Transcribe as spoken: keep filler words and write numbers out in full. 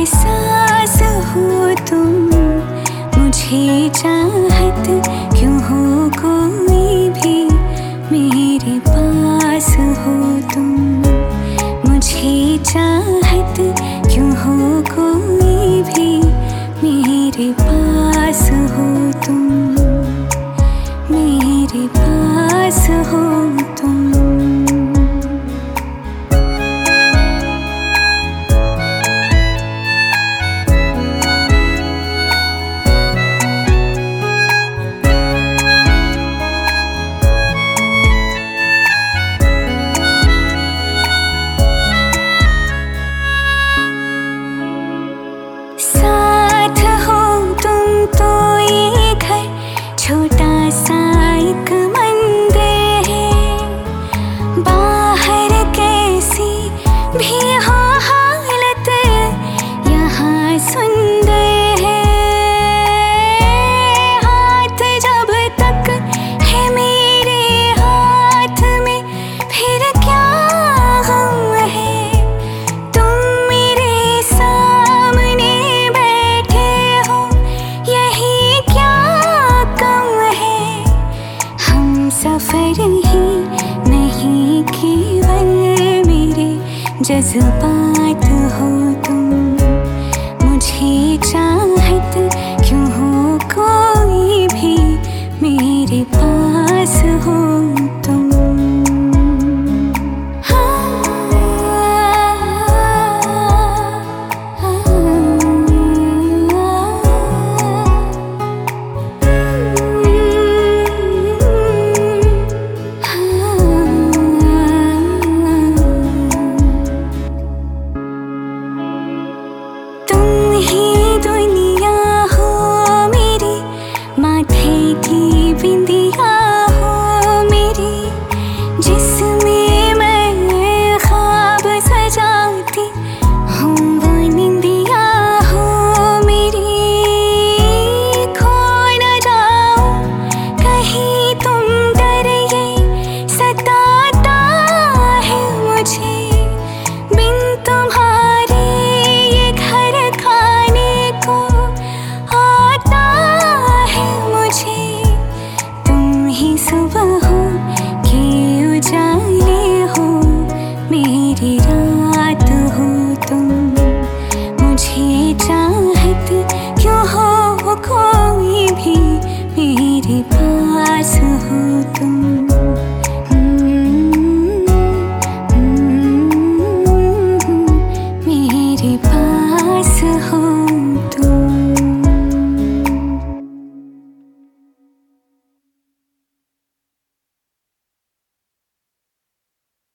एहसास हो तुम, मुझे चाहत क्यों हो कोई भी मेरे पास हो तुम, मुझे चाहत क्यों हो कोई भी मेरे पास हो तुम, मेरे पास हो तुम। साथ हो तुम तो ये घर छोटा सा एक मंदिर है, बाहर कैसी भी हो हालत यहाँ सुंदर है। हाथ जब तक है मेरे हाथ में फिर क्या गम है, तुम मेरे सामने बैठे हो यही क्या कम है। हम सफर ही नहीं केवल मेरे जज्बात हो तुम, मुझे चाहत क्यों हो कोई भी मेरे पास हो तुम। की बिंदिया हो मेरी, जिसमें मैं ख्वाब सजाती हूँ, वो निंदिया हो मेरी। खो न जाओ कहीं तुम डर ये सताता है मुझे, बिन तुम्हारे ये घर खाने को आता है मुझे। तुम ही सुबह हो कि उजाले हो, मेरी रात हो तुम, मुझे चाहत क्यों हो कोई भी मेरे पास हो तुम।